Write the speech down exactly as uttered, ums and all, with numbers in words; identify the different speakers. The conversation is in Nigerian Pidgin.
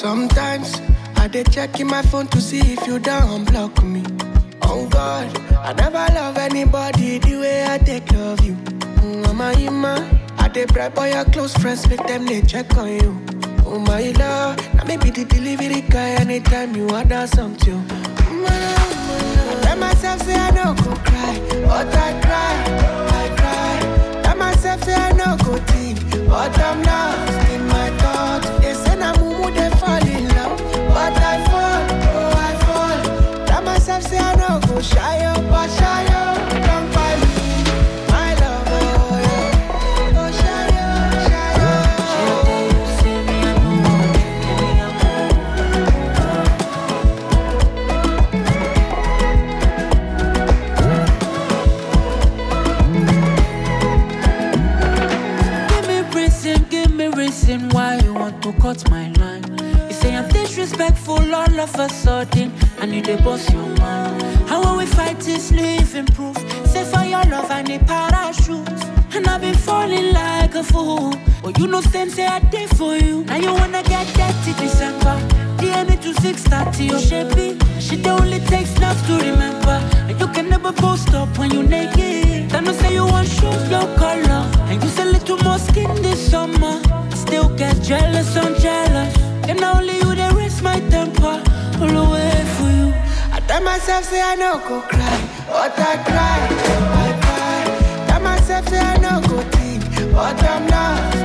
Speaker 1: Sometimes I dey checking my phone to see if you don't unblock me. Oh God, I never love anybody the way I take love you. Mm, Mama, Ima, I dey bribe all your close friends, make them they check on you. Oh my love, now maybe the delivery guy anytime you order something. Mm, I tell myself say I no go cry, but I cry, I cry. Tell myself say I no go think, but I'm lost in my thoughts. They say na mumu they fall in love, but I fall, oh I fall. Tell myself say I no go shy up, but shy up, don't find me, my love, oh yeah. Oh shy up, shy up.
Speaker 2: You say me I know one, baby I'm Give me reason, give me reason why you want to cut my line. You say I'm disrespectful all of a sudden, I need a boss your mind. How when we fight this living proof? Say for your love I need parachute. And I've been falling like a fool. But you know same say I did for you. Now you wanna get dirty December. D M me to six thirty, oh shapey. Shit only takes love to remember. And you can never post up when you naked. Then you say you want shoes, no color. And you say little more skin this summer. I still get jealous, I'm jealous. And only you they raise my temper. All the way for you.
Speaker 1: I tell myself say I no go cry, but I cry, I cry. Tell myself say I no go think, but I'm lost